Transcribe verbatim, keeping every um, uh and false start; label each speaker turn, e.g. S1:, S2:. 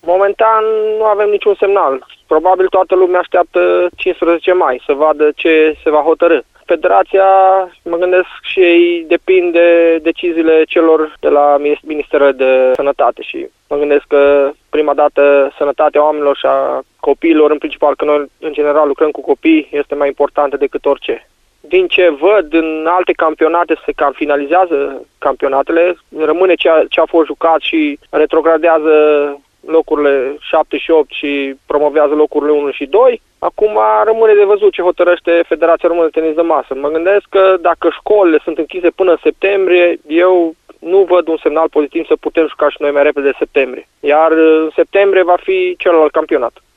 S1: Momentan nu avem niciun semnal. Probabil toată lumea așteaptă cincisprezece mai să vadă ce se va hotărî. Federația, mă gândesc, și ei depind de deciziile celor de la Ministerul de Sănătate și mă gândesc că prima dată sănătatea oamenilor și a copiilor, în principal că noi în general lucrăm cu copii, este mai importantă decât orice. Din ce văd, în alte campionate se cam finalizează campionatele, rămâne ce a, ce a fost jucat și retrogradează locurile șapte și opt și promovează locurile unu și doi. Acum rămâne de văzut ce hotărăște Federația Română de Tenis de Masă. Mă gândesc că dacă școlile sunt închise până în septembrie, eu nu văd un semnal pozitiv să putem juca și noi mai repede de septembrie. Iar în septembrie va fi celălalt campionat.